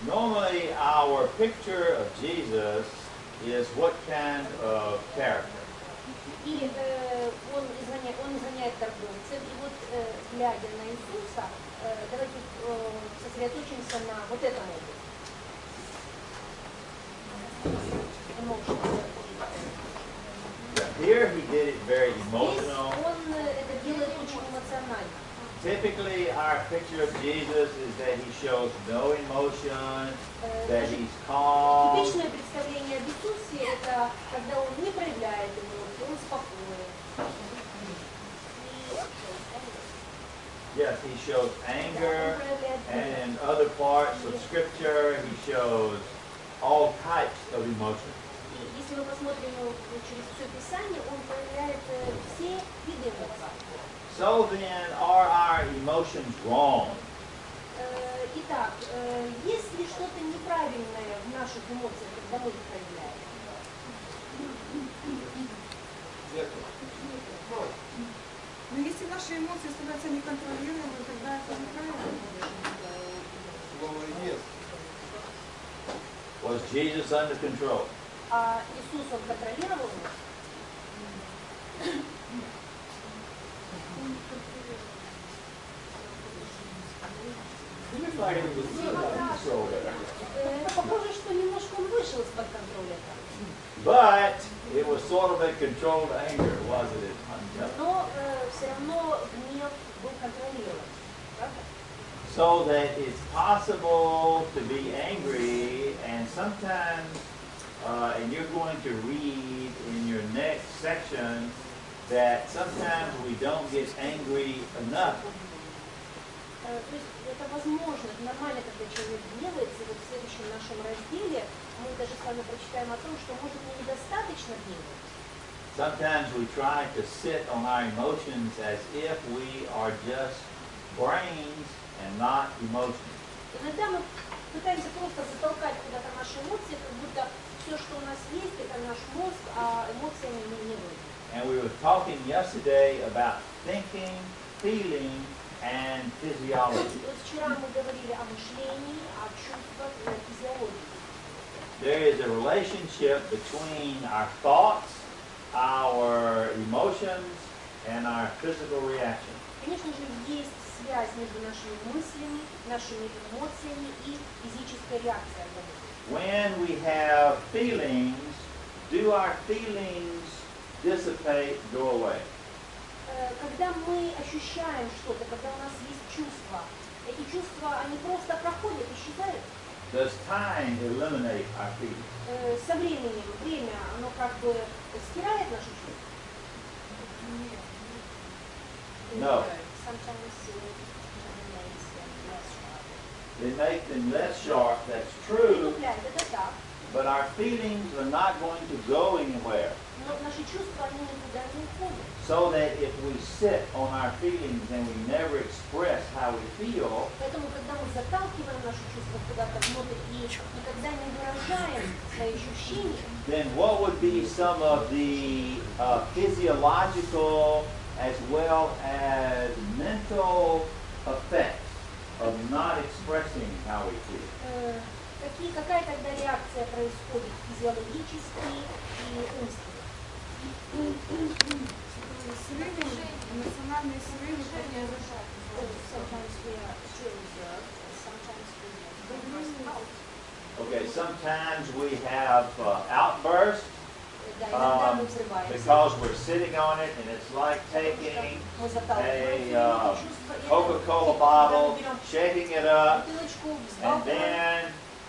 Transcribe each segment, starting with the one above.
Normally, our picture of Jesus is what kind of character? И он изгоняет торговцев. И вот, глядя на Иисуса, давайте сосредоточимся на вот этом образе. Here he did it very emotional. Здесь он это делает очень эмоционально. Typically, our picture of Jesus is that he shows no emotion, that he's calm. Типичное представление об Иисусе – это когда он не проявляет эмоций, он спокоен. Yes, he shows anger, and in other parts of Scripture, he shows all types of emotions. Если мы посмотрим через все Писание, он проявляет все виды эмоций. So then, are our emotions wrong? Итак, есть ли что-то неправильное в наших эмоциях, когда мы их проявляем? Но если наши эмоции становятся неконтролируемыми, тогда это неправильно. Was Jesus under control? А Иисус, он контролировал нас? Похоже, что немножко он вышел из-под контроля. But it was sort of a controlled anger, wasn't it? Но все равно гнев был контролирован. So that it's possible to be angry, and sometimes, and you're going to read in your next section, that sometimes we don't get angry enough. То есть это возможно, это нормально, когда человек гневается. И вот в следующем нашем разделе мы даже с вами прочитаем о том, что может мы недостаточно гневаться. Sometimes we try to sit on our emotions as if we are just brains and not emotions. Иногда мы пытаемся просто затолкать куда-то наши эмоции, как будто все, что у нас есть, это наш мозг, а эмоциями мы не владеем. And we were talking yesterday about thinking, feeling, and physiology. Вот вчера мы говорили о мышлении, о чувствах и о физиологии. There is a relationship between our thoughts, our emotions, and our physical reaction. Конечно же, есть связь между нашими мыслями, нашими эмоциями и физической реакцией организма. When we have feelings, do our feelings dissipate, go away? Когда мы ощущаем что-то, когда у нас есть чувства, эти чувства, они просто проходят, исчезают. Does time eliminate our feelings? Со временем, время, оно как бы стирает наши чувства. No. Sometimes They make them less sharp, that's true, это так. but our feelings are not going to go anywhere. Но наши чувства, они никуда не уходят. So that if we sit on our feelings and we never express how we feel, Поэтому, когда мы заталкиваем наши чувства куда-то внутрь и никогда не выражаем свои ощущения, then what would be some of the physiological as well as mental effects of not expressing how we feel? какая тогда реакция происходит физиологически и умственно? Срывы, эмоциональные срывы, Okay, sometimes we have outbursts because we're sitting on it, and it's like taking a Coca-Cola bottle, shaking it up, and then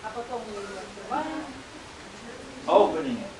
opening it.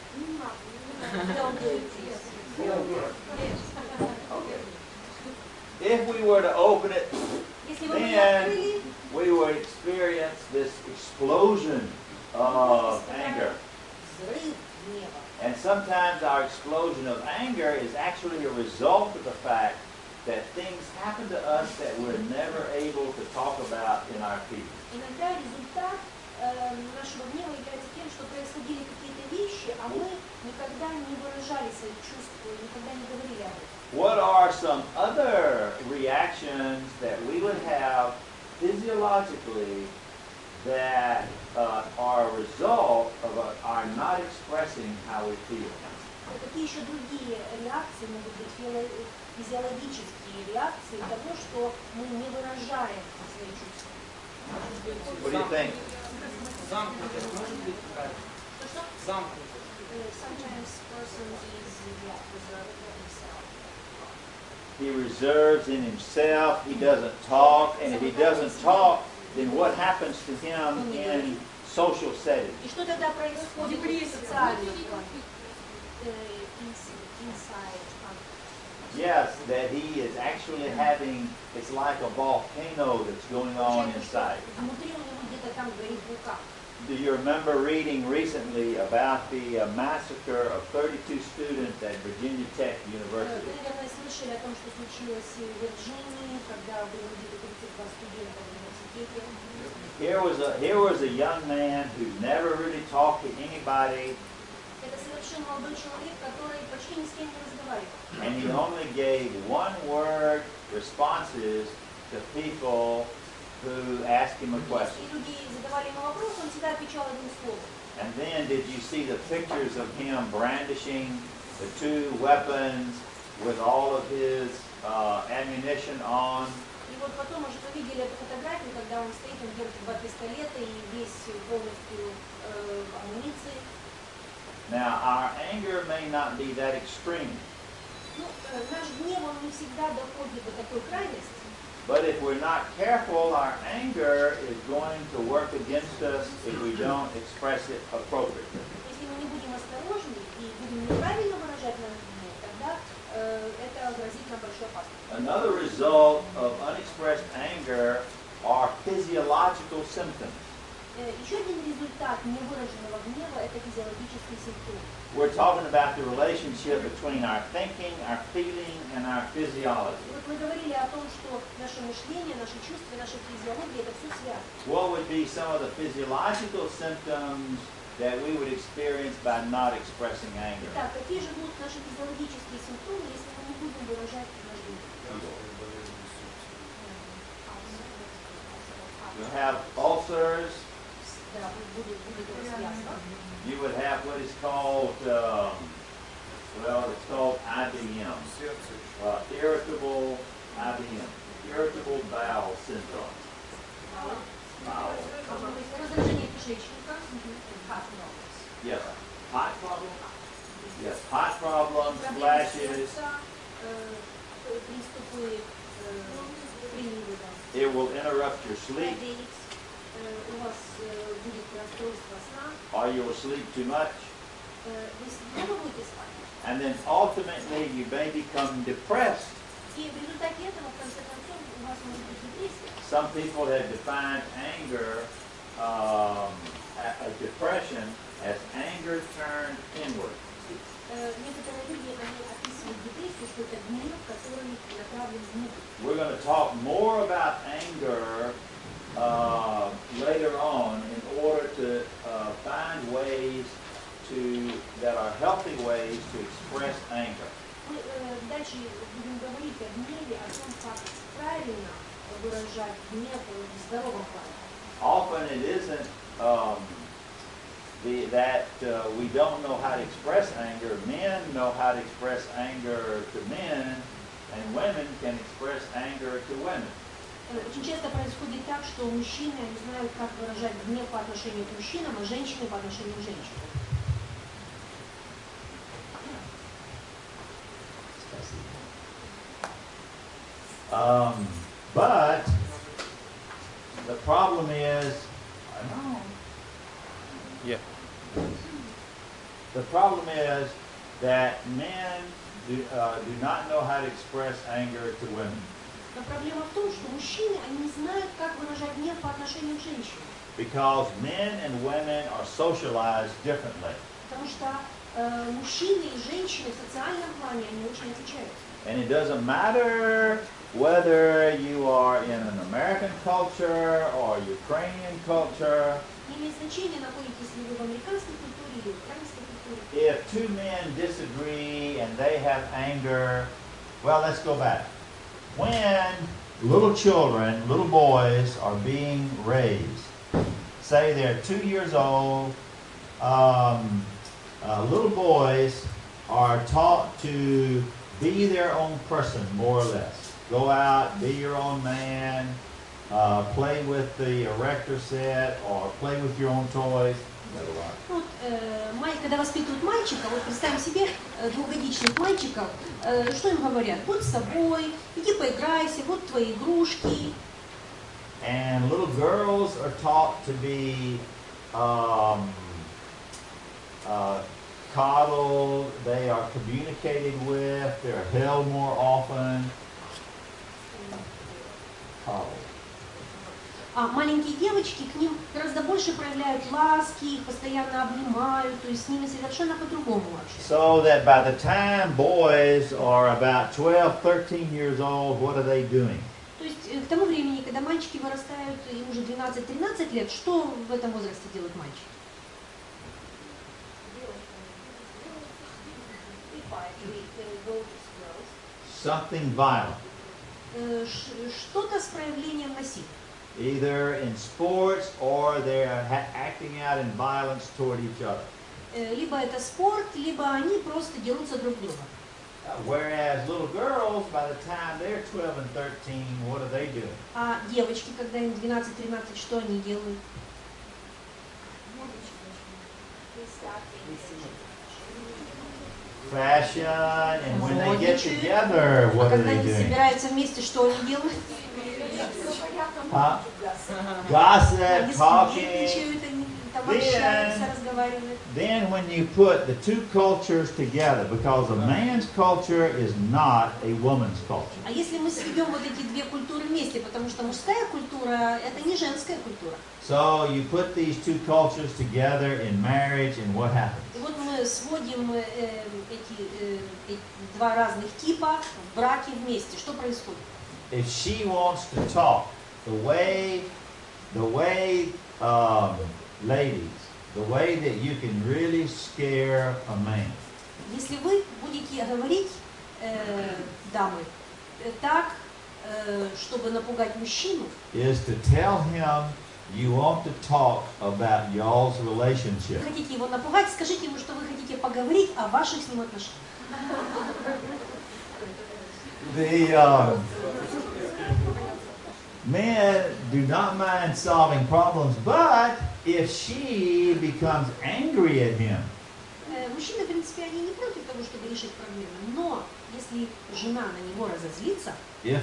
Okay. If we were to open it, then we would experience this explosion of anger. And sometimes our explosion of anger is actually a result of the fact that things happen to us that we're never able to talk about in our people. Иногда результат нашего гнева является тем, что происходили какие-то вещи, а мы никогда не выражали своих чувств, никогда не говорили об этом. What are some other reactions that we would have physiologically that not expressing how we feel. Какие еще другие реакции могут быть, физиологические реакции того, что мы не выражаем свои чувства? What do you think? Замкнутость может быть такая? Что? Замкнутость. Sometimes person is reserved for himself. He reserves in himself, he doesn't talk, and if he doesn't talk, then what happens to him in social settings? И что тогда происходит в социальном плане? Inside. Yes, that he is actually having, it's like a volcano that's going on inside. Внутри у него где-то там горит вулкан. Do you remember reading recently about the massacre of 32 students at Virginia Tech University? Вы, наверное, слышали о том, что случилось в Вирджинии, когда были убиты 32 студента в университете. Here was a young man who never really talked to anybody, Это совершенно молодой человек, который почти ни с кем не разговаривал. and he only gave one-word responses to people who asked him a question. Если люди задавали ему вопрос, он всегда отвечал одним словом. And then did you see the pictures of him brandishing the two weapons with all of his ammunition on? И вот потом уже мы видели эту фотографию, когда он стоит, он держит два пистолета и весь полностью амуниции. Now, our anger may not be that extreme, Ну, наш гнев, он не всегда доходит до такой крайности. but if we're not careful, our anger is going to work against us if we don't express it appropriately. Если мы не будем осторожны и будем неправильно выражать наш гнев, тогда это грозит нам большой опасностью. Another result of unexpressed anger are physiological symptoms. Еще один результат невыраженного гнева – это физиологические симптомы. We're talking about the relationship between our thinking, our feeling, and our physiology. Вот мы говорили о том, что наше мышление, наши чувства, наша физиология – это все связано. What would be some of the physiological symptoms that we would experience by not expressing anger? Итак, какие же будут наши физиологические симптомы, если мы не будем выражать наш гнев? You'll have ulcers. Да, будет связано. You would have what is called, it's called IBM, irritable IBM, irritable bowel syndrome. Bowel. Раздражение кишечника. Yes, heart problem. Yes, heart problems, Проблемы flashes. сердца, приступы, приливы. It will interrupt your sleep, У вас будет расстройство сна. or you will sleep too much. Вы снова будете спать. And then ultimately you may become depressed. И в результате этого, в конце концов, у вас может быть депрессия. Some people have defined anger, depression, as anger turned inward. Некоторые люди, они описывают депрессию, что это гнев, который направлен внутрь. We're going to talk more about anger later on in order to find ways that are healthy ways to express anger. Мы дальше будем говорить о гневе, о том, как правильно выражать гнев в здоровом плане. Often it isn't that we don't know how to express anger. Men know how to express anger to men, and women can express anger to women. Очень часто происходит так, что мужчины не знают, как выражать гнев по отношению к мужчинам, а женщины по отношению к женщинам. But the problem is, the problem is that men do not know how to express anger to women. Но проблема в том, что мужчины, они не знают, как выражать гнев по отношению к женщинам. Because men and women are socialized differently. Потому что мужчины и женщины в социальном плане, они очень отличаются. And it doesn't matter whether you are in an American culture or Ukrainian culture. Не имеет значения, находитесь ли вы в американской культуре или украинской культуре. If two men disagree and they have anger, well, let's go back. When little children, little boys are being raised, say they're 2 years old, little boys are taught to be their own person, more or less. Go out, be your own man, play with the erector set, or play with your own toys. Вот, когда воспитывают мальчика, вот представим себе двухгодичных мальчиков, что им говорят? Будь собой, иди поиграйся, вот твои игрушки. And little girls are taught to be coddled, they are communicated with, they're held more often. Coddled. А маленькие девочки, к ним гораздо больше проявляют ласки, их постоянно обнимают, то есть с ними совершенно по-другому общаются. So that by the time boys are about 12, 13 years old, what are they doing? То есть к тому времени, когда мальчики вырастают, им уже 12-13 лет, что в этом возрасте делают мальчики? Something violent. Что-то с проявлением насилия. Either in sports or they're acting out in violence toward each other. Либо это спорт, либо они просто дерутся друг друга. Whereas little girls, by the time they're 12 and 13, what are they doing? А девочки, когда им 12-13, что они делают? Fashion, and when they get together, what are когда they они doing? собираются вместе, что они делают? Huh? Gossip, Они talking. сплетничают, они там общаются, разговаривают. Then when you put the two cultures together, because a man's culture is not a woman's culture. А если мы сведем вот эти две культуры вместе, потому что мужская культура – это не женская культура. So you put these two cultures together in marriage, and what happens? И вот мы сводим эти два разных типа в браке вместе. Что происходит? If she wants to talk the way ladies, the way that you can really scare a man. Если вы будете говорить, дамы, так, чтобы напугать мужчину, Is to tell him you want to talk about y'all's relationship. хотите его напугать, скажите ему, что вы хотите поговорить о ваших с ним отношениях. The men do not mind solving problems, but if she becomes angry at him, Мужчины, в принципе, они не против того, чтобы решить проблемы, но если жена на него разозлится, if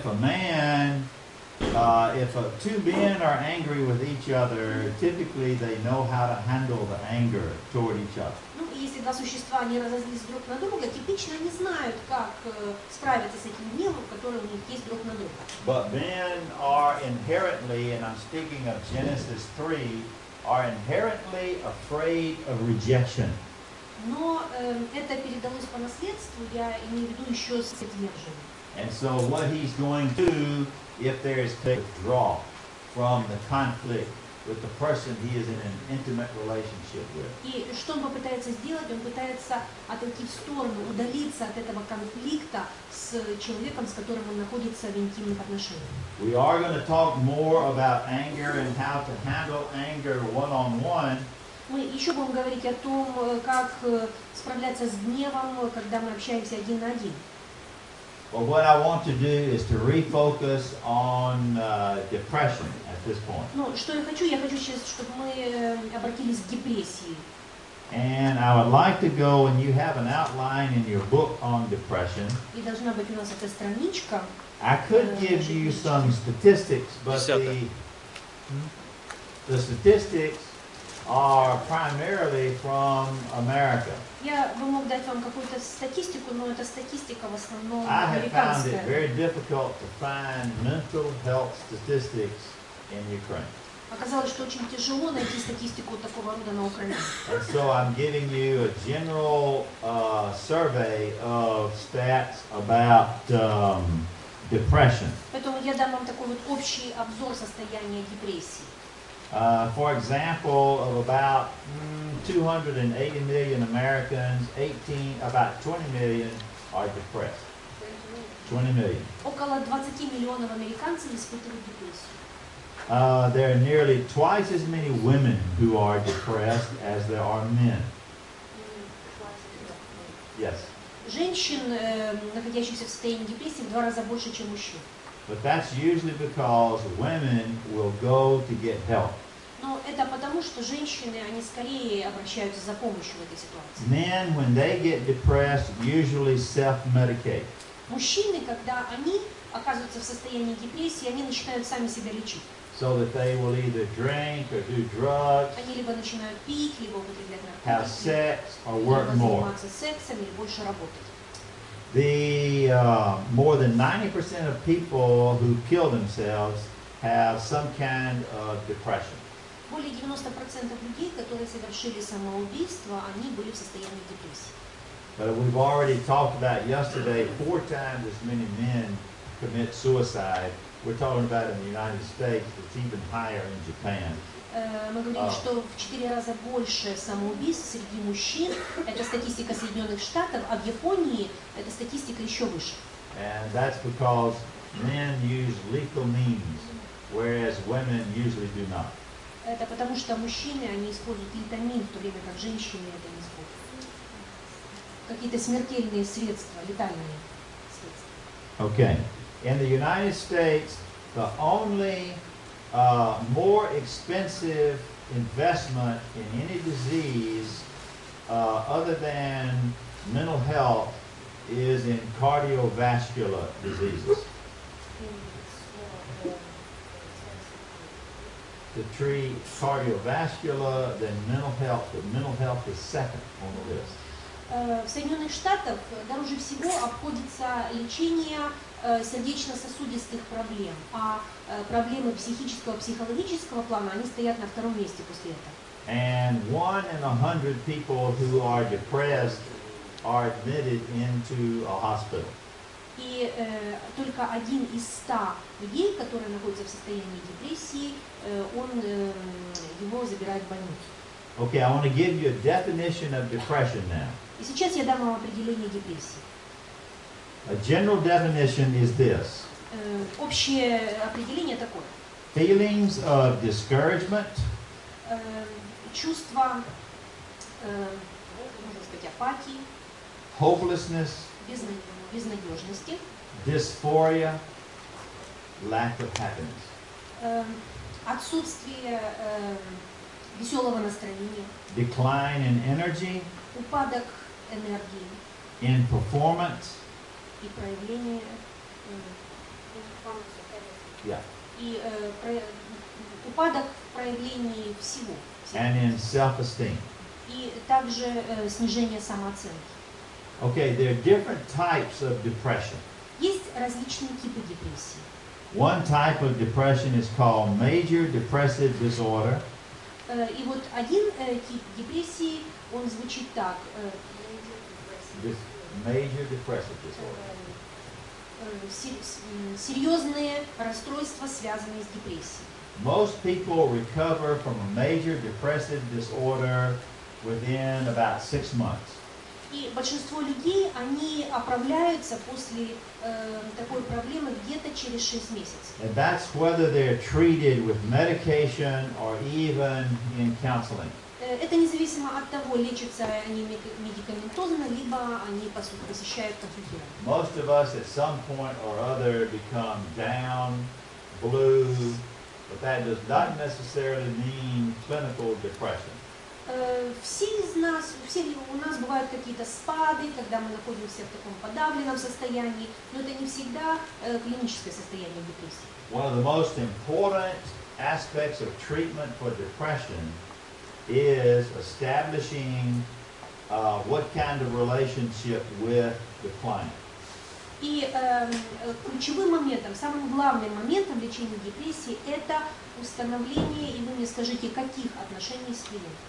two men are angry with each other, typically they know how to handle the anger toward each other. ну, и если два существа не разозлились друг на друга, типично они знают, как справиться с этим гневом, который у них есть друг на друга. But men are inherently, and I'm speaking of Genesis 3, are inherently afraid of rejection. Но это передалось по наследству, я имею в виду еще с отвержением. And so what he's going to do, if there is to withdraw from the conflict with the person he is in an intimate relationship with. И что он попытается сделать? Он пытается отойти в сторону, удалиться от этого конфликта с человеком, с которым он находится в интимных отношениях. We are going to talk more about anger and how to handle anger one-on-one. Мы еще будем говорить о том, как справляться с гневом, когда мы общаемся один на один. But what I want to do is to refocus on depression at this point. Ну, что я хочу сейчас, чтобы мы обратились к депрессии. And I would like to go, and you have an outline in your book on depression. И должна быть у нас эта страничка. I could give you some statistics, but the statistics are primarily from America. Я бы мог дать вам какую-то статистику, но эта статистика в основном I have found it американская. very difficult to find mental health statistics in Ukraine. Оказалось, что очень тяжело найти статистику такого рода на Украине. And so I'm giving you a general survey of stats about depression. Поэтому я дам вам такой вот общий обзор состояния депрессии. For example, of about 280 million Americans, about 20 million are depressed. 20 million. Около 20 миллионов американцев испытывают депрессию. There are nearly twice as many women who are depressed as there are men. Yes. Женщин, находящихся в состоянии депрессии, в 2 раза больше, чем мужчин. But that's usually because women will go to get help. Но это потому, что женщины, они скорее обращаются за помощью в этой ситуации. Men, when they get depressed, usually self-medicate. Мужчины, когда они оказываются в состоянии депрессии, они начинают сами себя лечить. So that they will either drink or do drugs, Они либо начинают пить, либо употреблять have наркотики, sex, or либо work more. заниматься сексом, или больше работать. More than 90% of people who kill themselves have some kind of depression. Более 90% людей, которые совершили самоубийство, они были в состоянии депрессии. But we've already talked about yesterday, 4 times as many men commit suicide. We're talking about in the United States, it's even higher in Japan. Мы говорили, что в 4 раза больше самоубийств среди мужчин. Это статистика Соединенных Штатов, а в Японии эта статистика еще выше. And that's because men use lethal means, whereas women usually do not. Это потому что мужчины, они используют летамин, в то время как женщины это не используют. Какие-то смертельные средства, летальные средства. Okay. In the United States, the only more expensive investment in any disease other than mental health is in cardiovascular diseases. To treat cardiovascular, then mental health, but mental health is second on the list. В Соединенных Штатах дороже всего обходится лечение сердечно-сосудистых проблем, а проблемы психического, психологического плана, они стоят на 2-м месте после этого. And 1 in 100 people who are depressed are admitted into a hospital. И только 1 из 100 людей, которые находятся в состоянии депрессии, его забирают в больницу. Okay, I want to give you a definition of depression now. И сейчас я дам вам определение депрессии. A general definition is this. Общее определение такое. Feelings of discouragement, Чувство, можно сказать, апатии, hopelessness, безнадежности, dysphoria, lack of happiness, отсутствие веселого настроения, decline in energy, упадок энергии in performance, и проявление yeah, и упадок в проявлении всего, and in self-esteem. и также снижение самооценки. Okay, there are different types of depression. Есть различные типы депрессии. One type of depression is called major depressive disorder. И вот один тип депрессии, он звучит так. This major depressive disorder. Серьезные расстройства, связанные с депрессией. Most people recover from a major depressive disorder within about 6 months. И большинство людей, они оправляются после такой проблемы где-то через 6 месяцев. And that's whether they're treated with medication or even in counseling. Это независимо от того, лечатся они медикаментозно, либо они посещают консультирование. Most of us at some point or other become down, blue, but that does not necessarily mean clinical depression. Все из нас, у нас бывают какие-то спады, когда мы находимся в таком подавленном состоянии, но это не всегда клиническое состояние депрессии. One of the most important aspects of treatment for depression is establishing what kind of relationship with the client. И ключевым моментом, самым главным моментом лечения депрессии это установление, и вы мне скажите, каких отношений с клиентом.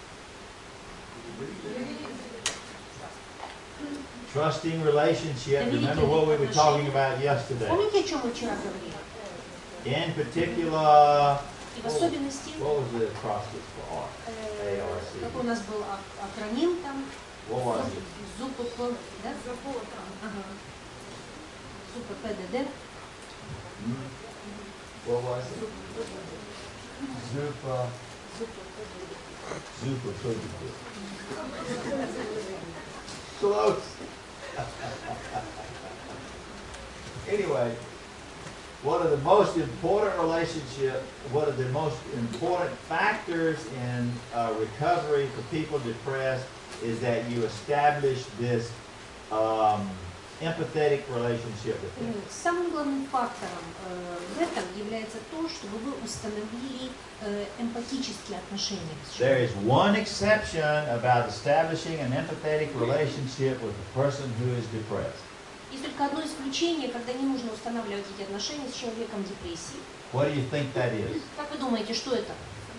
Trusting relationship. Remember what we were talking about yesterday. Помните, о чем мы вчера говорили? In particular, И в особенности, what was the process for ARC? ARC. какой у нас был акроним там? What was it? ЗУПП, да? Ага. ЗУППДД. What was it? Zupa. Zupa. Close. Anyway, one of the most important factors in recovery for people depressed is that you establish this empathetic relationship with them. Самым главным фактором в этом является то, чтобы вы установили эмпатические отношения с There человеком. is one exception about establishing an empathetic relationship with a person who is depressed. Есть только одно исключение, когда не нужно устанавливать эти отношения с человеком в депрессии. What do you think that is? Как вы думаете, что это?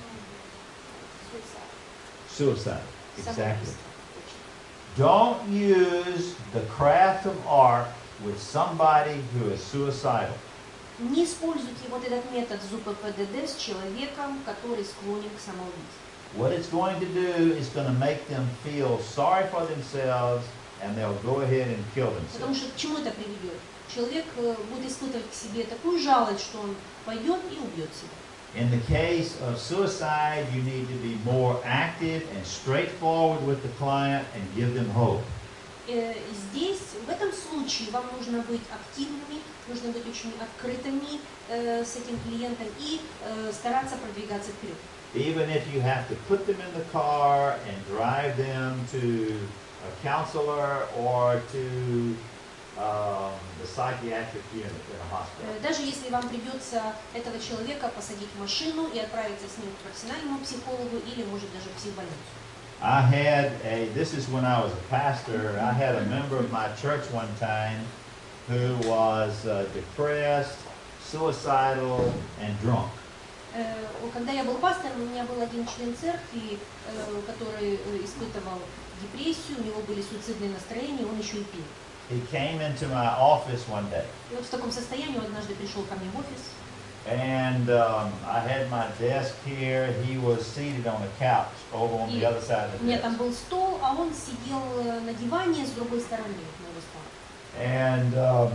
Suicide. Exactly. Самоубийство. Don't use the craft of art with somebody who is suicidal. Не используйте вот этот метод ЗУППДД с человеком, который склонен к самоубийству. What it's going to do is going to make them feel sorry for themselves and they'll go ahead and kill Потому themselves. что к чему это приведет? Человек будет испытывать к себе такую жалость, что он пойдет и убьет себя. In the case of suicide, you need to be more active and straightforward with the client and give them hope. Здесь, в этом случае, вам нужно быть активными, нужно быть очень открытыми с этим клиентом и стараться продвигаться вперед. Even if you have to put them in the car and drive them to a counselor or to the psychiatric unit in a hospital. Даже если вам придется этого человека посадить в машину и отправиться с ним к профессиональному психологу или, может, даже в психбольницу. This is when I was a pastor, I had a member of my church one time who was depressed, suicidal, and drunk. Когда я был пастором, у меня был один член церкви, который испытывал депрессию, у него были суицидные настроения, он еще и пил. He came into my office one day. И вот в таком состоянии он однажды пришел ко мне в офис. And I had my desk here. He was seated on a couch over on the other side of У the меня там desk. был стол, а он сидел на диване с другой стороны моего стола. And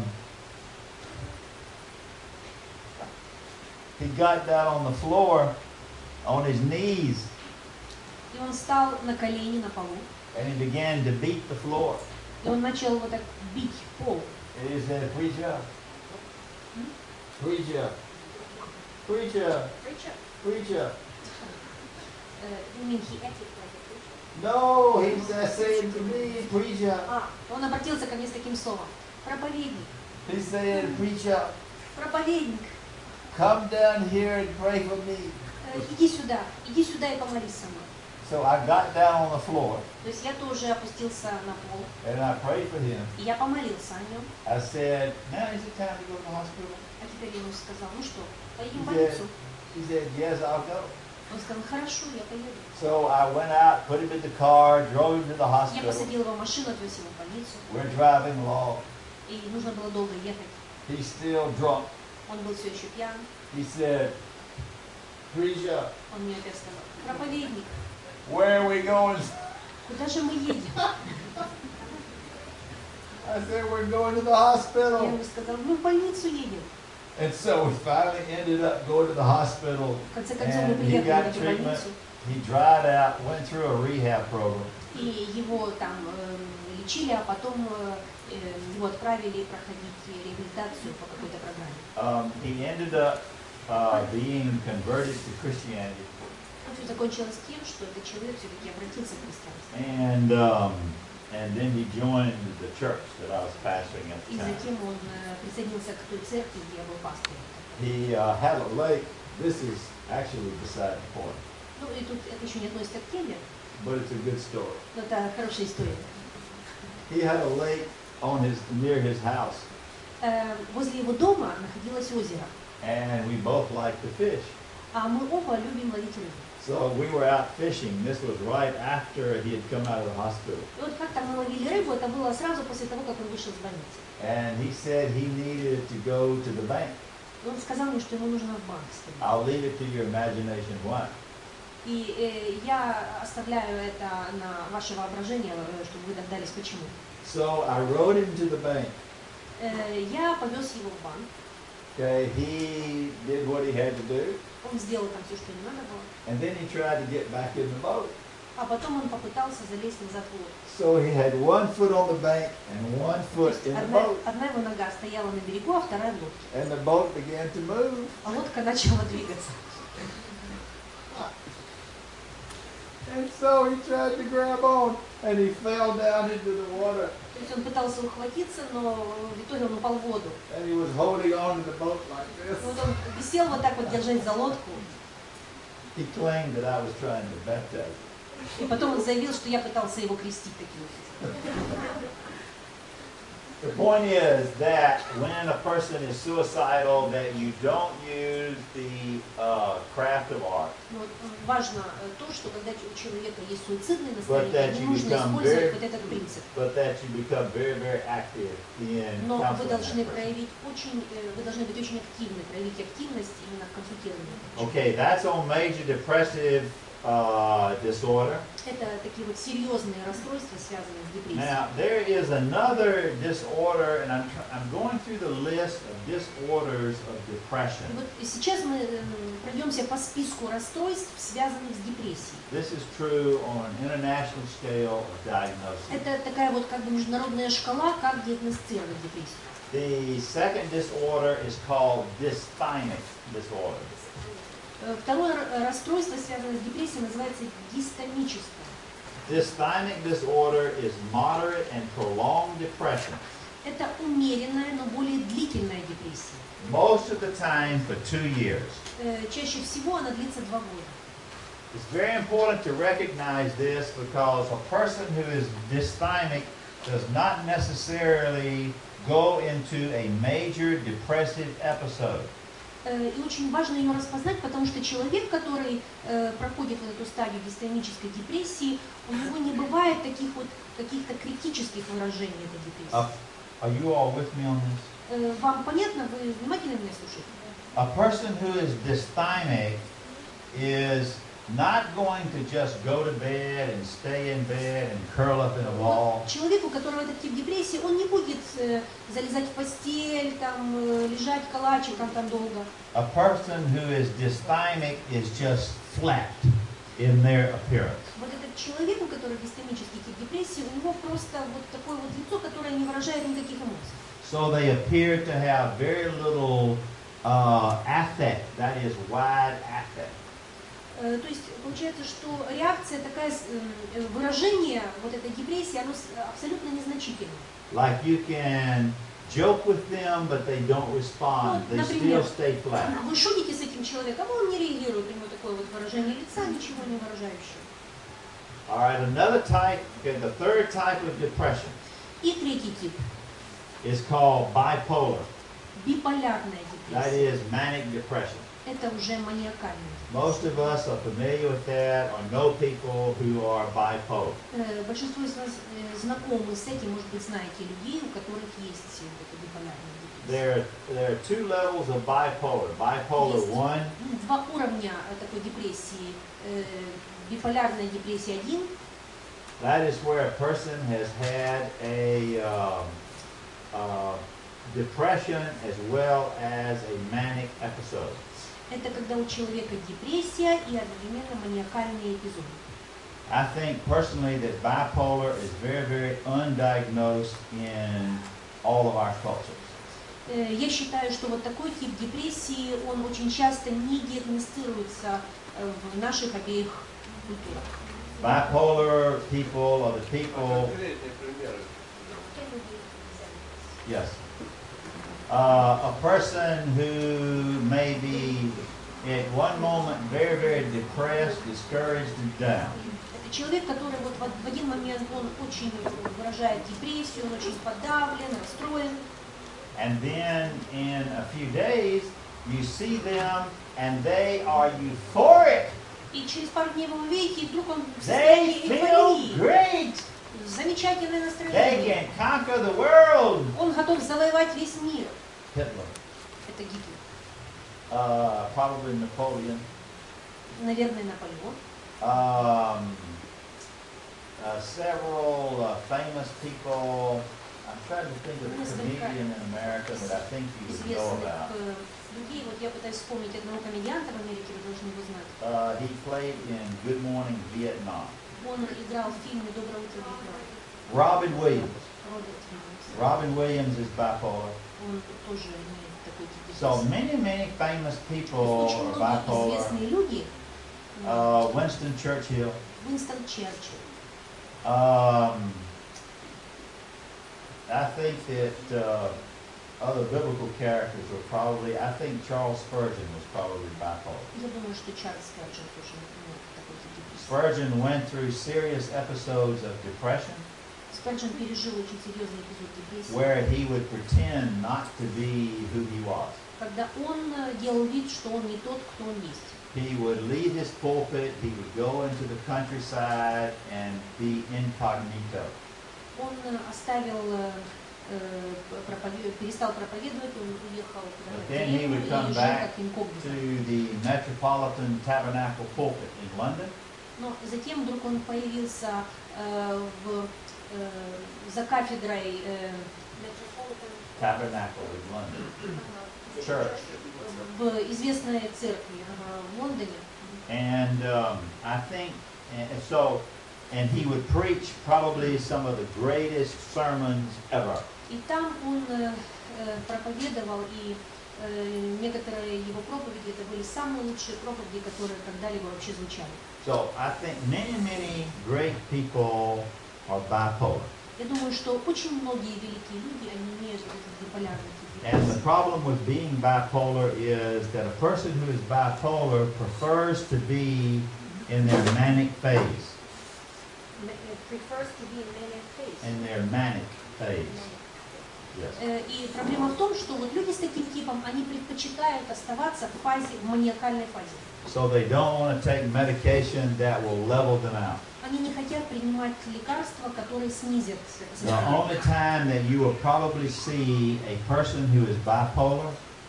he got down on the floor on his knees И он встал на колени на полу. and he began to beat the floor. И он начал вот так бить пол. And he said, "Preacher, preacher, preacher, preacher." You mean he acted like a preacher? No, he said to me, "Preacher." Он обратился ко мне с таким словом. Проповедник, He said, "Preacher, проповедник, come down here and pray for me." иди сюда и помолись со мной. So I got down on the floor То есть я тоже опустился на пол, and I prayed for him. и я помолился о нем. I said, "Now is it time to go to the hospital?" А теперь я ему сказал, ну что, поедем в He больницу? said, "Yes, I'll go." Он сказал, хорошо, я поеду. So I went out, put him in the car, drove him to the Я hospital. посадил его в машину, отвез его в больницу. We're driving along. И нужно было долго ехать. He's still drunk. Он был все еще пьян. He said, "Preacher, Он мне опять сказал, проповедник, where are we going?" куда же мы едем? I said, "We're going to the Я hospital." ему сказал, мы в больницу едем. And so we finally ended up going to the hospital. В конце концов, мы And he приехали в got эту treatment. больницу. He dried out, went through a rehab program. И его там лечили, а потом его отправили проходить реабилитацию по какой-то программе. He ended up being converted to Christianity. Все закончилось тем, что этот человек все-таки обратился к христианству. And then he joined the church that I was pastoring at И the time. затем он присоединился к той церкви, где я был пастором. He had a lake. This is actually beside the point, Ну и тут это еще не относится к теме, but it's a good story. но это хорошая история. He had a lake near his house, Возле его дома находилось озеро, and we both liked to fish. а мы оба любим ловить рыбу. So we were out fishing. This was right after he had come out of the hospital. И вот как-то мы ловили рыбу, это было сразу после того, как он вышел из больницы. And he said he needed to go to the bank. И он сказал мне, что ему нужно в банк сходить. I'll leave it to your imagination why. И я оставляю это на ваше воображение, чтобы вы догадались, почему. So I rode him to the bank. Я повез его в банк. Okay, he did what he had to do, Он сделал там все, что ему надо было. and then he tried to get back in the boat. А потом он попытался залезть назад в лодку. So he had one foot on the bank and one foot in the boat. Одна его нога стояла на берегу, а вторая в лодке. And the boat began to move. А лодка начала двигаться. And so he tried to grab on and he fell down into the water. То есть он пытался ухватиться, но в итоге он упал в воду. And he was holding on to the boat like this. Вот он висел вот так вот, держась за лодку. He claimed that I was trying to baptize him. И потом он заявил, что я пытался его крестить таким образом. The point is that when a person is suicidal, that you don't use the craft of art. Но важно то, что когда у человека есть суицидные But that настроения, не you нужно become использовать very- вот этот принцип. But that you become very, very active in Но вы counseling должны that person. проявить вы должны быть очень активны, проявить активность именно в консультировании. Okay, that's on major depressive disorder. Это такие вот серьезные расстройства, связанные с депрессией. Now, there is another disorder, and I'm going through the list of disorders of И depression. вот сейчас мы пройдемся по списку расстройств, связанных с депрессией. This is true on an international scale of diagnosis. Это такая вот как бы международная шкала, как диагностировать депрессию. The second disorder is called dysthymic disorder. Второе расстройство, связанное с депрессией, называется дистомическое. Dysthymic disorder is moderate and prolonged depression, Это умеренная, но более длительная депрессия. most of the time for 2 years. Чаще всего она длится 2 года. It's very important to recognize this because a person who is dysthymic does not necessarily go into a major depressive episode. И очень важно ее распознать, потому что человек, который проходит вот эту стадию дистомической депрессии, у него не бывает таких вот каких-то критических выражений этой депрессии. Are you all with me on this? Вам понятно? Вы внимательно меня слушаете? A person who is dysthymic is not going to just go to bed and stay in bed and curl up in a ball. Человек, у которого этот тип депрессии, он не будет залезать в постель, там, лежать калачиком там долго. A person who is dysthymic is just flat in their appearance. Вот этот человек, у которого дистомический тип депрессии, у него просто вот такое вот лицо, которое не выражает никаких эмоций. So they appear to have very little affect, that is wide affect. То есть получается, что реакция такая, выражение вот этой депрессии, оно абсолютно незначительно. Like you can joke with them, but they don't respond. They still stay flat. Вы шутите с этим человеком, а он не реагирует, у него такое вот выражение лица, ничего не выражающее. All right, another type, okay, the third type of depression И третий тип, is called bipolar. биполярная That депрессия. is manic depression. Это уже маниакальная. Most of us are familiar with that or know people who are bipolar. Большинство из вас знакомы с этим, может быть, знаете людей, у которых есть вот эта биполярная депрессия. There are two levels of bipolar. Bipolar Есть 1 два уровня такой депрессии. Биполярная депрессия 1. that is where a person has had a depression as well as a manic episode. Это когда у человека депрессия и одновременно маниакальные эпизоды. I think personally that bipolar is very, very undiagnosed in all of our cultures. Я считаю, что вот такой тип депрессии, он очень часто не диагностируется в наших обеих культурах. Bipolar people are the people, yes. A person who may be at one moment very, very depressed, discouraged, and down. Это человек, который вот в один момент он очень выражает депрессию, он очень подавлен, расстроен. And then in a few days, you see them and they are euphoric. И через пару дней вы увидите, и вдруг он в They состоянии feel эйфории. great. Замечательное They настроение. can conquer the world. Он готов завоевать весь мир. Hitler, Это Гитлер. probably Napoleon. Наверное, Наполеон. Several famous people. I'm trying to think of a comedian in America that I think you would know Известных about. людей. Вот я пытаюсь вспомнить одного комедианта в Америке, вы должны его знать. He played in Good Morning Vietnam. Он играл в фильме «Доброе утро, Вьетнам». Robin Williams. Роберт Уильямс. Robin Williams is bipolar. Он тоже имеет такой тип So депрессии. many famous people Очень are многие bipolar. известные люди, Winston Churchill. Уинстон Черчилль. I think that other biblical characters were probably, I think Charles Spurgeon was probably bipolar. Я думаю, что Чарльз Спurgeon тоже имеет такой тип депрессии. Spurgeon went through serious episodes of depression Спurgeon пережил очень серьезный эпизод депрессии, where he would pretend not to be who he was. когда он делал вид, что он не тот, кто он есть. He would leave his pulpit, he would go into the countryside and be incognito. Он оставил, перестал проповедовать, он уехал But в then he деревню would и come жил back как инкогнито. to the Metropolitan Tabernacle pulpit in London. Но затем вдруг он появился за кафедрой Tabernacle in London. Church. в известной церкви в Лондоне. And I think, and he would preach probably some of the greatest sermons ever. И там он проповедовал, и некоторые его проповеди, это были самые лучшие проповеди, которые когда-либо вообще звучали. So I think many great people are bipolar. Я думаю, что очень многие великие люди, они имеют этот биполярный тип And the депрессии. problem with being bipolar is that a person who is bipolar prefers to be in their manic phase. Prefers to be in manic phase. In their manic phase. Yes. И проблема в том, что вот люди с таким типом, они предпочитают оставаться в фазе, в маниакальной фазе. So they don't want to take medication that will level them out. Они не хотят принимать лекарства, которые снизят это The состояние. only time that you will probably see a person who is bipolar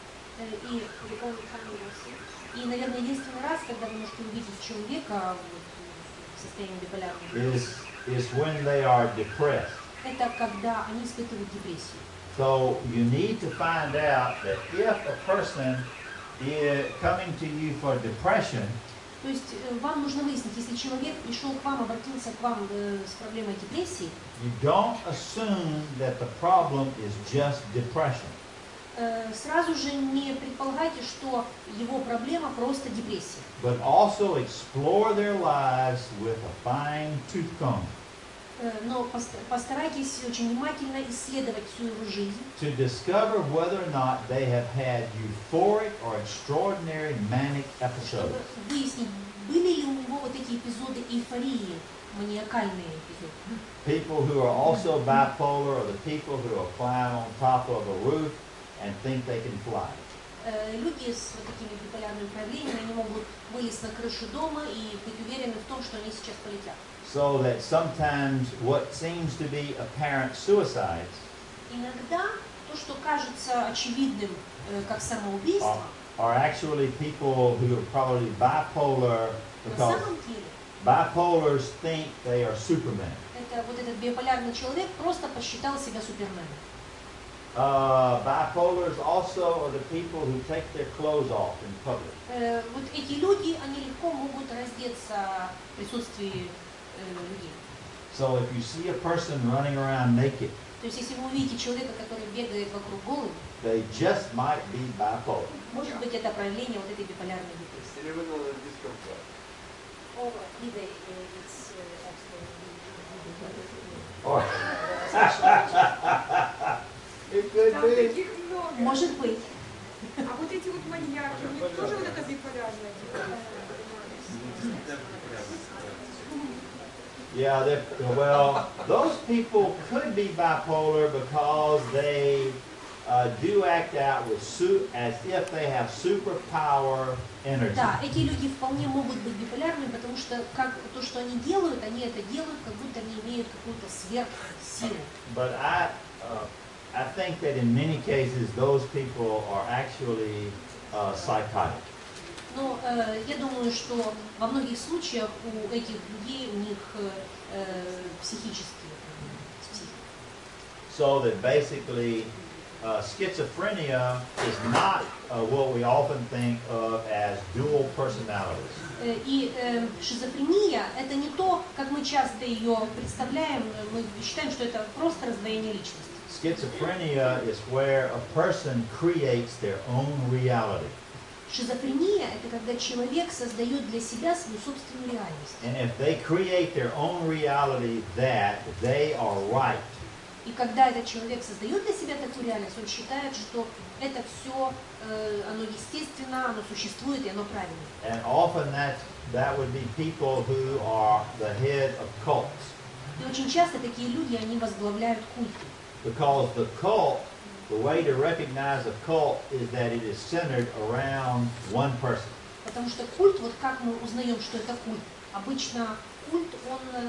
И, наверное, единственный раз, когда вы можете увидеть человека в состоянии биполярного, is when they are depressed. это когда они испытывают депрессию. So you need to find out that if a person is coming to you for depression, То есть вам нужно выяснить, если человек пришел к вам, обратился к вам с проблемой депрессии, you don't assume that the problem is just depression. сразу же не предполагайте, что его проблема просто депрессия. But also explore their lives with a fine-tooth comb Но постарайтесь очень внимательно исследовать всю его жизнь, to discover whether or not they have had euphoric or extraordinary manic чтобы episodes. выяснить, были ли у него вот эти эпизоды эйфории, маниакальные эпизоды. People who are also bipolar are the people who will climb on top of a roof and think they can fly. Люди с вот такими биполярными проявлениями, они могут вылезть на крышу дома и быть уверены в том, что они сейчас полетят. So that sometimes what seems to be apparent suicides Иногда то, что кажется очевидным, как самоубийство, are actually people who are probably bipolar на because самом деле bipolars think they are Superman. это вот этот биполярный человек просто посчитал себя суперменом. Bipolars also are the people who take their clothes off in public. Вот эти люди, они легко могут раздеться в присутствии людей. So if you see a person running around naked, То есть, если вы увидите человека, который бегает вокруг голым, they just might be bipolar. может быть, это проявление вот этой биполярной депрессии. Cerebral discomfort. Or it could Там be. таких много. Может быть. А вот эти вот маньяки, у них тоже вот это биполярное Yeah, well, those people could be bipolar because they do act out with as if they have superpower energy. Да, эти люди вполне могут быть биполярными, потому что то, что они это делают, как будто они имеют какую-то сверхсилу. But I think that in many cases those people are actually psychotic. Но я думаю, что во многих случаях у этих людей у них психические проблемы. So that basically schizophrenia is not what we often think of as dual personalities. И шизофрения – это не то, как мы мы часто ее представляем, мы считаем, что это просто раздвоение личности. Schizophrenia is where a person creates their own reality. Шизофрения – это когда человек создает для себя свою собственную реальность. And if they create their own reality that they are right, И когда этот человек создает для себя такую реальность, он считает, что это все, оно естественно, оно существует и оно правильно. and often that would be people who are the head of cults. И очень часто такие люди, они возглавляют культы. Because the cult, the way to recognize a cult is that it is centered around one person. Потому что культ, вот как мы узнаем, что это культ? Обычно культ, он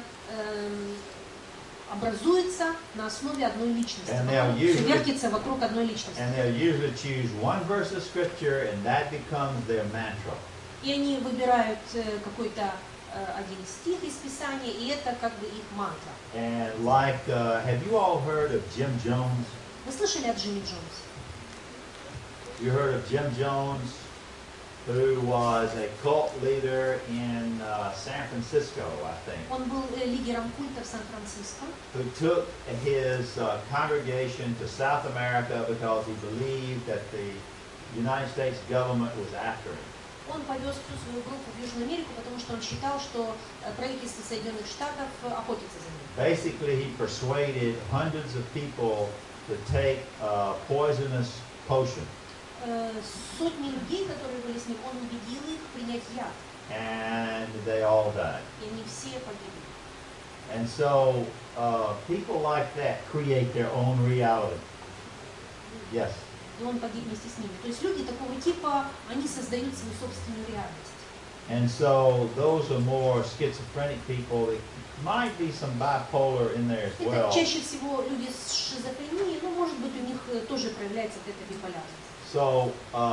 образуется на основе одной личности. Все вертится вокруг одной личности. And they'll usually choose one verse of scripture and that becomes their mantra. И они выбирают какой-то один стих из Писания, и это как бы их мантра. And like, have you all heard of Jim Jones? Вы слышали о Джимми Джонсе? You heard of Jim Jones, who was a cult leader in San Francisco, I think. Он был лидером культа в Сан-Франциско. Who took his congregation to South America because he believed that the United States government was after him. Он повез всю свою группу в Южную Америку, потому что он считал, что правительство Соединенных Штатов охотится за ним. Basically, he persuaded hundreds of people to take a poisonous potion. Сотни людей, которые были с ним, он убедил их принять яд. And they all died. И они все погибли. And so, people like that create their own reality. Yes. И он погиб вместе с ними. То есть люди такого типа, они создают свою собственную реальность. And so, those are more schizophrenic people. There might be some bipolar in there as well. Это чаще всего люди с шизофренией, но может быть у них тоже проявляется вот эта биполярность. So,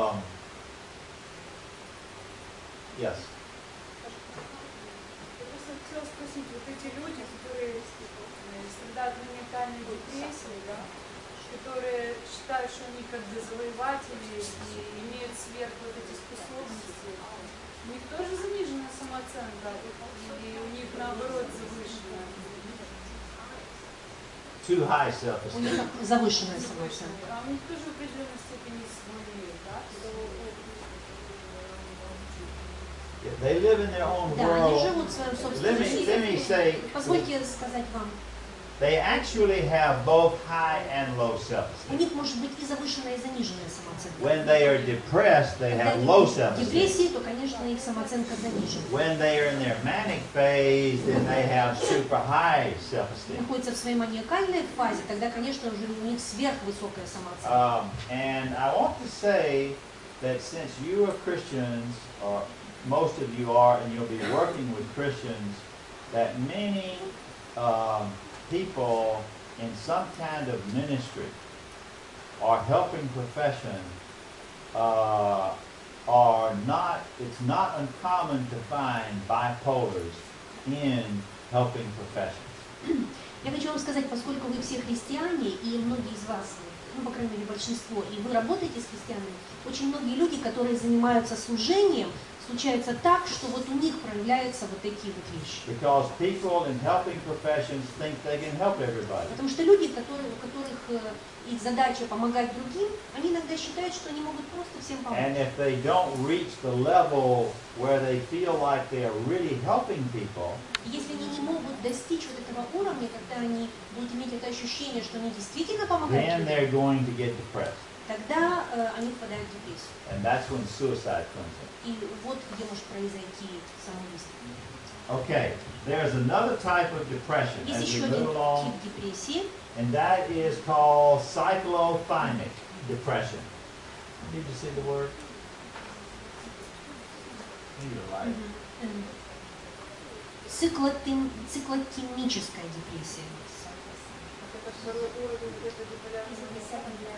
yes. Я просто хотела спросить, вот эти люди, которые страдают моментальной депрессией, да, которые считают, что они как бы завоеватели и имеют сверх вот эти способности, у них тоже заниженная самооценка, или у них наоборот завышенная? Too high У self-esteem. них завышенная самооценка. А у них тоже в определенной степени свой мир, да? They live in their own Да, они world. живут в своем Let me собственном say, мире. Позвольте сказать вам, they actually have both high and low у self-esteem. них может быть и завышенная, и заниженная самооценка. When they are depressed, they Когда have они low в self-esteem. депрессии, то, конечно, их самооценка занижена. When they are in their manic phase, then they have super high self-esteem. Находятся в своей маниакальной фазе, тогда, конечно, уже у них сверхвысокая самооценка. And I want to say that since you are Christians, or most of you are, and you'll be working with Christians, that many people in some kind of ministry or helping profession are not, it's not uncommon to find bipolars in helping professions. Я хочу вам сказать, поскольку вы все христиане, и многие из вас, ну, по крайней мере, большинство, и вы работаете с христианами, очень многие люди, которые занимаются служением, случается так, что вот у них проявляются вот такие вот вещи. Because people in helping professions think they can help everybody. Потому что люди, у которых их задача помогать другим, они иногда считают, что они могут просто всем помочь. And if they don't reach the level where they feel like they are really helping people, И если они не могут достичь вот этого уровня, когда они будут иметь это ощущение, что они действительно помогают then людям, they're going to get depressed. тогда они впадают в депрессию. And that's when suicide comes in. И вот где может произойти самоубийство. Okay, there's another type of depression Есть as еще we один move along, тип депрессии. and that is called cyclothymic depression. Need to see the word? Need to write. Циклотемическая депрессия. Это второй уровень где-то биполярности.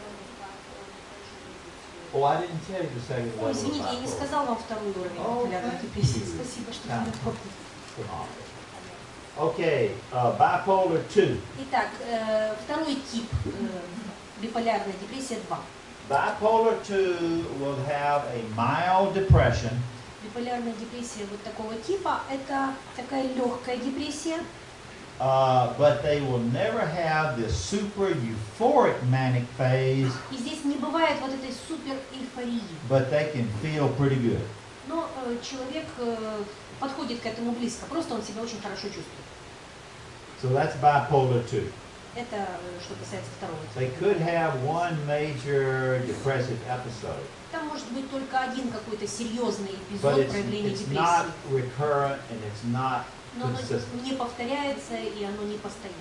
Oh, I didn't tell you the second Ой, level. извините, я не of сказал вам второй уровень биполярной депрессии. Спасибо, что вы напомнили. bipolar. Okay, bipolar 2. Итак, второй тип биполярной депрессии 2. Bipolar 2 will have a mild depression. Биполярная депрессия вот такого типа – это такая легкая депрессия. But they will never have this super euphoric manic phase. И здесь не бывает вот этой супер эйфории. But they can feel pretty good. Но человек подходит к этому близко, просто он себя очень хорошо чувствует. So that's bipolar 2. Это что касается второго They типа. could have one major depressive episode, Там может быть только один какой-то серьезный but эпизод проявления it's депрессии. not recurrent and it's not Но оно consistent. не повторяется и оно не постоянно.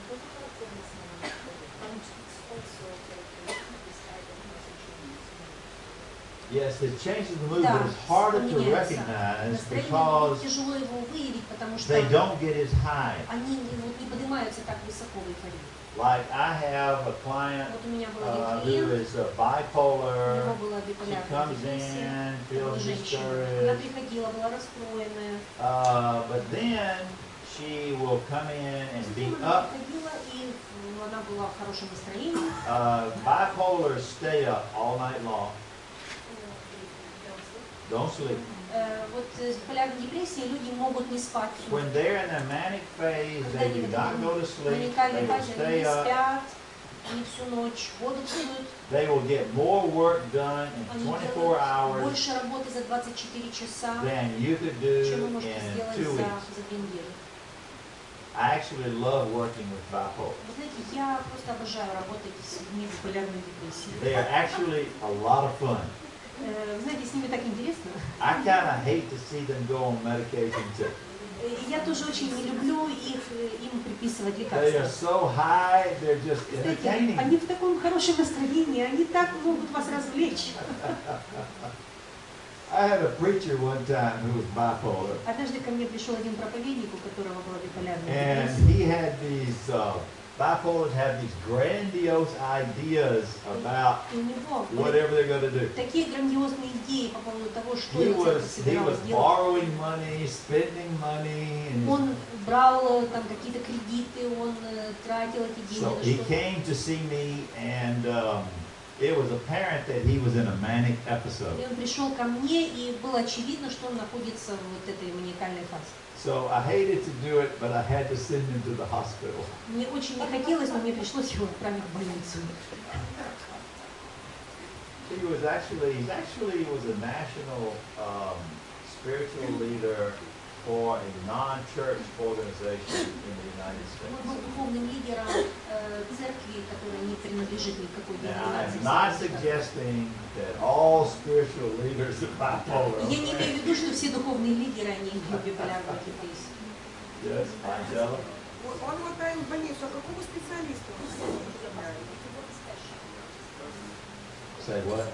Yes, it changes the mood, Да, but it's harder to меняется. recognize Настроение because тяжело его выявить, потому что they don't get as high. они вот не поднимаются так высоко в эйфории. Like I have a client Вот у меня был who один клиент, is у него bipolar. была She биполярная comes депрессия. in, Это была feels женщина. Она discouraged, приходила, была расстроенная. but then she will come in and be Затем она up. приходила, и она была в хорошем настроении. Bipolars stay up all night long. Don't sleep. Вот с биполярной депрессией люди могут не спать. When they're in a manic phase, Когда they они do в not go to этой sleep. They маникальной will фазе, они stay не up. спят, они всю ночь бодрствуют, They will get more work done in они 24 делают hours больше работы за 24 часа, than you could do чем вы можете in сделать 2 за weeks. 2 недели. I actually love working with bipolar. Вы знаете, я просто обожаю работать с людьми с биполярной депрессией. They are actually a lot of fun. Вы знаете, с ними так интересно. I kind of hate to see them go on medication too. Я тоже очень не люблю им приписывать They are лекарства. so high, they're just Знаете, entertaining. они в таком хорошем настроении, они так могут вас развлечь. I had a preacher one time who was bipolar, Однажды ко мне пришел один проповедник, у которого была биполярная and депрессия. he had these bipolars have these grandiose ideas about И у него были whatever they're going to do. такие грандиозные идеи по поводу того, что He его церковь was собиралась делать. borrowing money, spending money, and Он брал там какие-то кредиты, он тратил эти деньги so на he что-то. came to see me, and it was apparent that he was in a manic И episode. он пришел ко мне, и было очевидно, что он находится в вот этой маниакальной фазе. So I hated to do it, but I had to send him to the hospital. Мне очень не хотелось, но мне пришлось его отправить в больницу. He was a national spiritual leader for a non-church organization in the United Он States. был духовным лидером церкви, которая не принадлежит никакой Now, деноминации. I'm not suggesting that all spiritual leaders are bipolar. Я не имею в виду, что все духовные лидеры, они имеют биполярную депрессию. Yes, Angela? Он вот в больницу, а какого специалиста он направляет? Say what?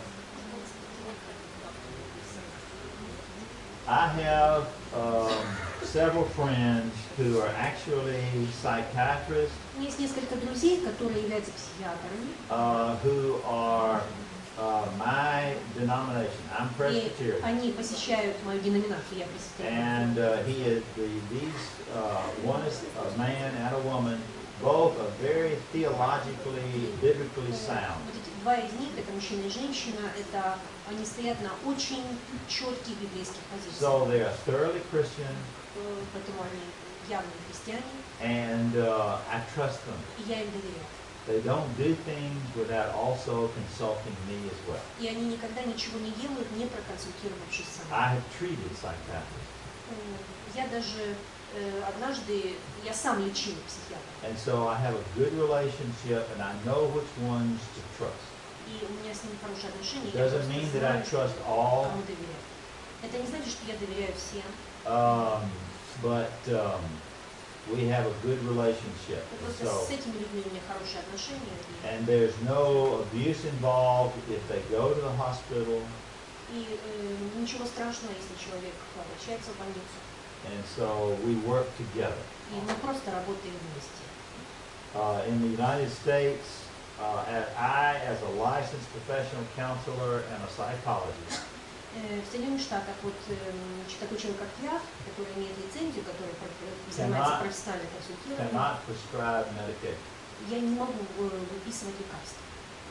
I have several friends who are actually psychiatrists, У меня есть несколько друзей, которые являются психиатрами, who are my denomination. I'm и Presbyterian. они посещают мою деноминацию, я And пресвитериан. he is one is a man and a woman, both are very theologically, biblically sound. Вот эти два из них, это мужчина и женщина, это они стоят на очень четких библейских позициях. So they are thoroughly Christian, Поэтому они явные христиане, and I trust them. и я им доверяю. They don't do things without also consulting me as well. И они никогда ничего не делают, не проконсультировавшись со мной. I have treated psychiatrists, Я даже однажды, я сам лечил психиатра, and so I have a good relationship, and I know which ones to trust. и у меня с ним хорошие отношения, It я doesn't просто mean that I знаю, trust all, кому доверять. Это не значит, что я доверяю всем, but we have a good relationship. но And просто so, с этими людьми у меня хорошие отношения, and there's no abuse involved if they go to the hospital, и ничего страшного, если человек обращается в больницу, and so we work together. и мы просто работаем вместе. In the United States, I, as a licensed professional counselor and a psychologist, В Соединенных Штатах вот такой человек, как я, который имеет лицензию, который занимается профессиональным консультированием, cannot prescribe medication. я не могу выписывать лекарства.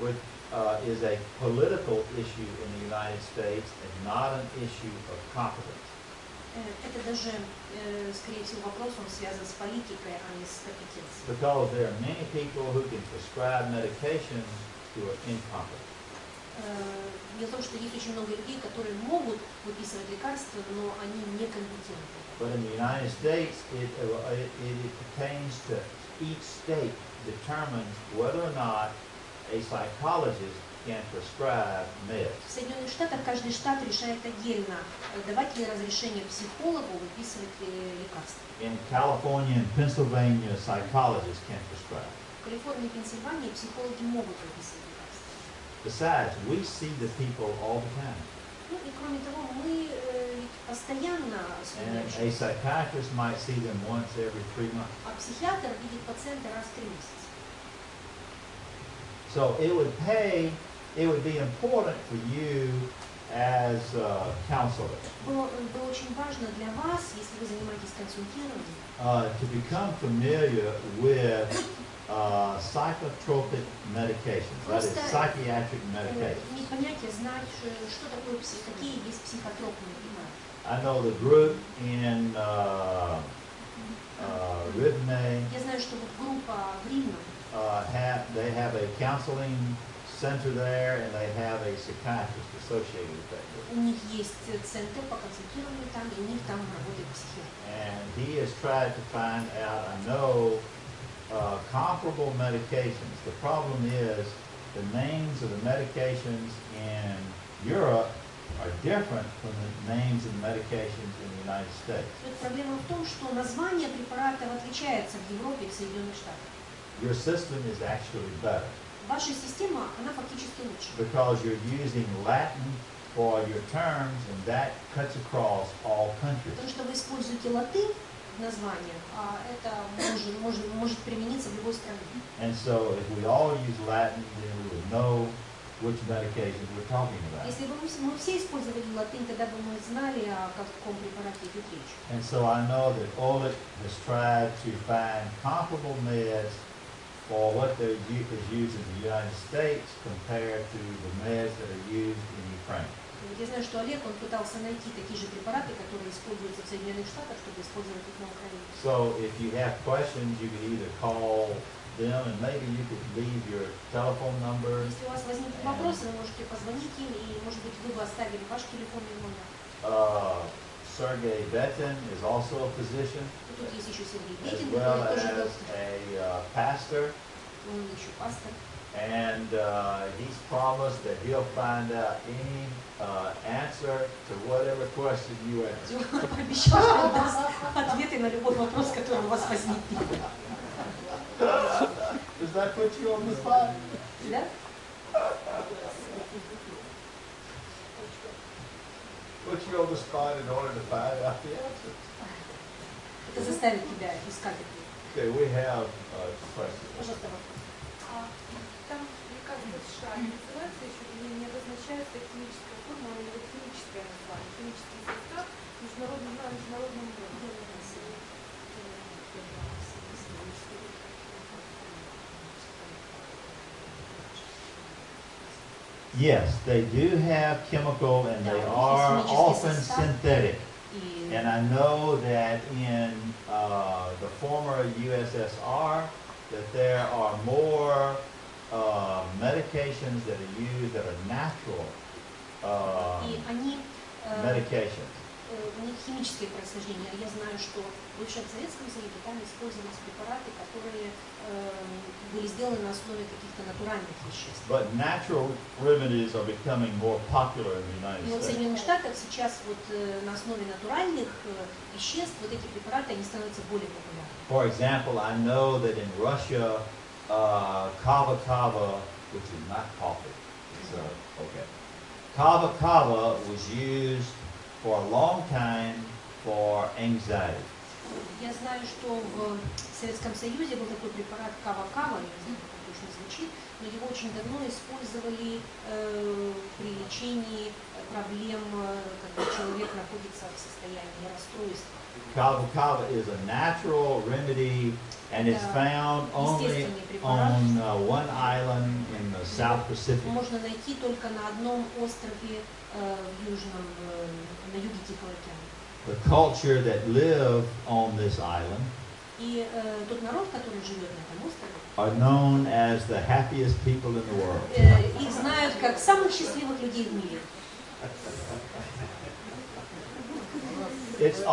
which is a political issue in the United States and not an issue of competence. Это даже, скорее всего, вопрос, он связан с политикой, а не с компетенцией. Because there are many people who can prescribe medications who are incompetent. Дело в том, что есть очень много людей, которые могут выписывать лекарства, но они некомпетентны. But in the United States, it pertains to each state determines whether or not a psychologist can prescribe meds. В Соединенных Штатах каждый штат решает отдельно, давать ли разрешение психологу выписывать лекарства. In California and Pennsylvania, psychologists can prescribe. В Калифорнии и Пенсильвании психологи могут выписывать лекарства. Besides, we see the people all the time. Ну и кроме того, мы постоянно And смотрим, a psychiatrist might see them once every 3 months. а психиатр видит пациента раз в 3 месяца. So it would be important for you as counselors Было очень важно для вас, если вы занимаетесь консультированием, to become familiar with psychotropic medications, that is psychiatric medications. иметь понятие, знать, что такое, какие есть психотропные препараты. I know the group in Rivne, Я знаю, что вот группа в Ривно, they have a counseling center there, and they have a psychiatrist associated with that group. у них есть центр по консультированию там, и у них там работает психиатр. And he has tried to find out, I know, comparable medications. The problem is the names of the medications in Europe are different from the names of the medications in the United States. Проблема в том, что название препаратов отличается в Европе и в Соединенных Штатах. Your system is actually better Ваша система, она фактически лучше. because you're using Latin for your terms, and that cuts across all countries. Потому что вы используете латынь в названиях, а это может примениться в любой стране. And so if we all use Latin, then we would know which medications we're talking about. Если бы мы все использовали латынь, тогда бы мы знали, о каком препарате идет речь. And so I know that Oleg has tried to find comparable meds for what is used in the United States compared to the meds that are used in Ukraine. Я знаю, что Олег, он пытался найти такие же препараты, которые используются в Соединенных Штатах, чтобы использовать их на Украине. So if you have questions, you can either call them, and maybe you could leave your telephone number. Если у вас возникнут вопросы, вы можете позвонить им, и, может быть, вы бы оставили ваш телефонный номер. Sergey Betin is also a physician, И тут есть еще Сергей as Бетин, well который тоже as доктор, a pastor. он еще пастор. And he's promised that he'll find out any answer to whatever question you ask. И он пообещал, что он даст ответы на любой вопрос, который у вас возникнет. Does that put you on the spot? Да? Put you on the spot in order to find out the answer. Это заставит тебя искать ответ. Okay, we have questions. Пожалуйста, вопрос. Там лекарства США не называются еще, не обозначается химическая формула или вот химическое название, химический состав на международном уровне. Yes, they do have chemical, and they are often synthetic. And I know that in the former USSR, that there are more medications that are used that are natural И они, medications. у них химическое происхождение. Я знаю, что в бывшем Советском Союзе там использовались препараты, которые были сделаны на основе каких-то натуральных веществ. But natural remedies are becoming more popular in the United И вот в States. Соединенных Штатах сейчас вот на основе натуральных веществ вот эти препараты, они становятся более популярными. For example, I know that in Russia, kava kava, which is not coffee, it's okay. Kava kava was used for a long time for anxiety. Я знаю, что в Советском Союзе был такой препарат кава-кава, я не знаю, как он точно звучит, но его очень давно использовали при лечении проблем, когда человек находится в состоянии расстройства. Kava kava is a natural remedy, and it's found only on one island in the South Pacific. Можно найти только на одном острове в южном, на юге Тихого океана. The culture that live on this island И тот народ, который живет на этом острове, are known as the happiest people in the world. Их знают как самых счастливых людей в мире. It's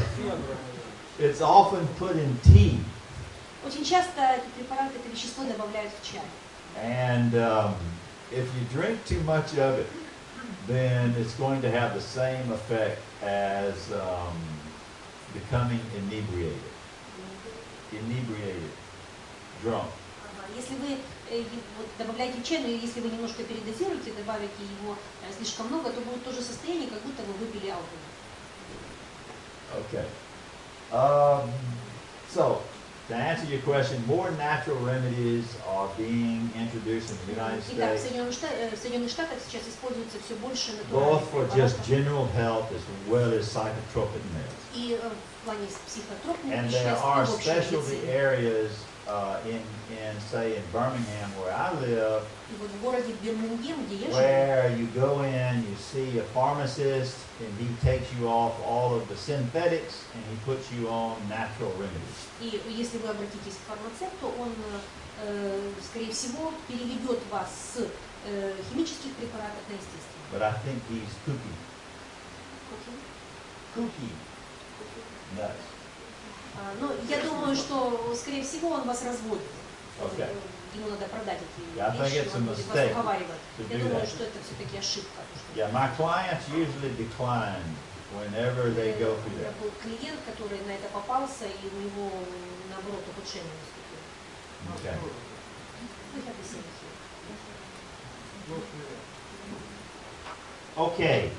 often put in tea, Очень часто эти препараты, это вещество добавляют в чай. and if you drink too much of it, then it's going to have the same effect as becoming inebriated, drunk. Если вы вот, добавляете в чай, но если вы немножко передозируете, добавите его слишком много, то будет то же состояние, как будто вы выпили алкоголь. Okay. So, to answer your question, more natural remedies are being introduced in the United Итак, States, в Соединенных Штатах сейчас используется все больше both натуральных for just препаратов. general health as well as psychotropic meds. И в плане психотропных And веществ, there и are в общей specialty медицине. areas say, in Birmingham, where I live, И вот в городе Бирмингем, где я живу, where you go in, you see a pharmacist, and he takes you off all of the synthetics, and he puts you on natural remedies. и если вы обратитесь к фармацевту, он, скорее всего, переведет вас с химических препаратов на естественные. But I think he's kooky. Kooky. Nuts. Но я думаю, что, скорее всего, он вас разводит. Okay. Ему надо продать эти Yeah, I think вещи, it's a он будет вас mistake уговаривать. to Я do думаю, that. что это все-таки ошибка. Yeah, my clients usually decline whenever they go У through меня that. был клиент, который на это попался, и у него, наоборот, ухудшение наступило. Okay. We have the same here. Okay.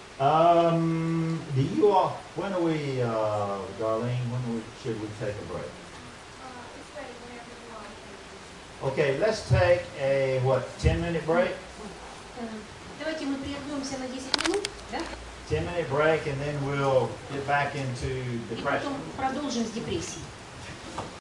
Do you all? When are we, Darlene? Should we take a break? It's better whenever you want. Okay, let's take a 10-minute break. Давайте мы прервемся на 10 минут, да? 10-minute break, and then we'll get back into И depression. потом продолжим с депрессией.